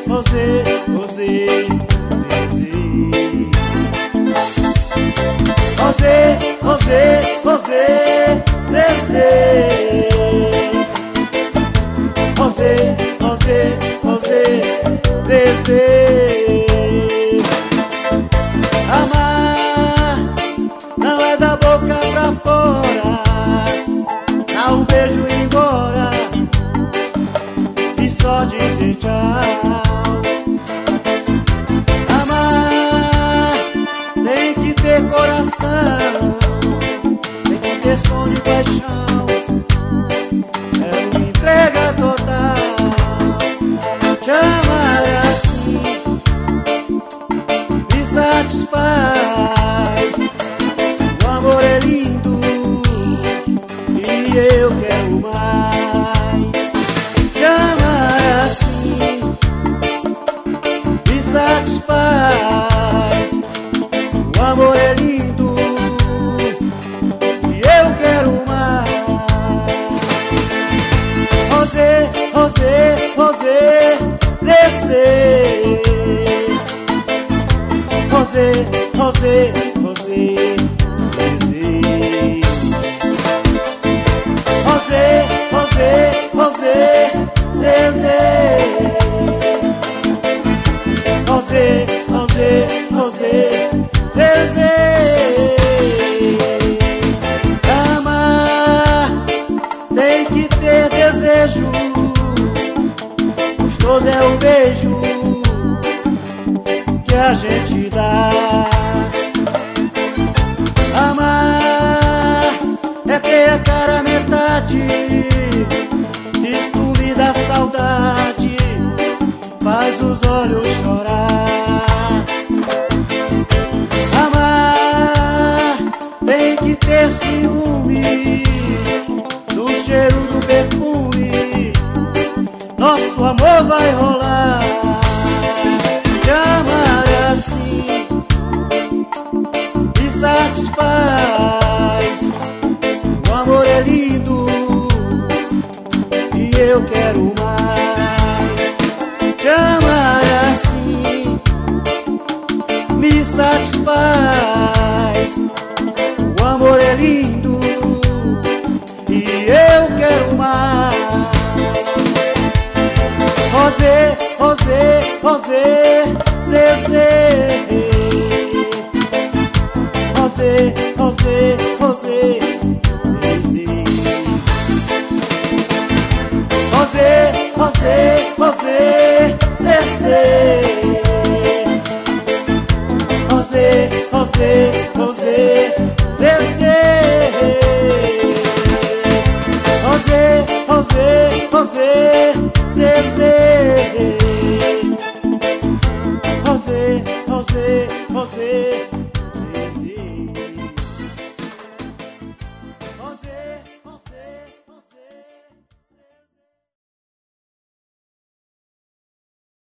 Rosé, Rosé, Zezé. Rosé, Rosé, Rosé, Zezé. Rosé, Rosé, Rosé, Zezé. Amar não é da boca pra fora, dá um beijo e ir embora e só dizer tchau. Amar tem que ter coração, tem que ter som de paixão, é uma entrega total. Te amar é assim, me satisfaz. O amor é lindo e eu quero mais. Te amar é assim, me satisfaz. O amor é lindo e eu quero mais. Rosé, Rosé, Rosé, Zezé. Rosé, Rosé, Rosé, Zezé. Rosé, Rosé, Rosé, Zezé. Rosé, Rosé, Rosé, Zezé. Amar tem que ter desejo, gostoso é o beijo que a gente dá. Amar é ter a cara metade, se tu me dá saudade, faz os olhos chorar. Amar tem que ter ciúme do cheiro do perfume, nosso amor vai rolar. Te amar é assim, me satisfaz. O amor é lindo e eu quero mais. Te amar é assim, me satisfaz. O amor é lindo e eu quero mais. Rosé, Rosé, Rosé, Zezé. Rosé, Rosé, Rosé, Zezé. Rosé, Rosé, Rosé, Zezé. Rosé, Rosé,